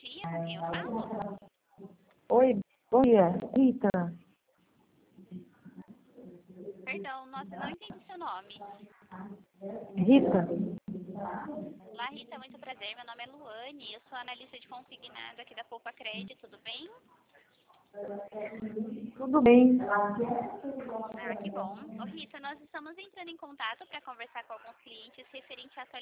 dia, com quem eu falo? Oi, bom dia, Rita. Perdão, nossa, não entendi seu nome. Rita? Olá, Rita, muito prazer. Meu nome é Luane, eu sou analista de consignado aqui da Poupa Crédito, tudo bem? Tudo bem? Ah, que bom. Ô, Rita, nós estamos entrando em contato para conversar com alguns clientes referente à atualização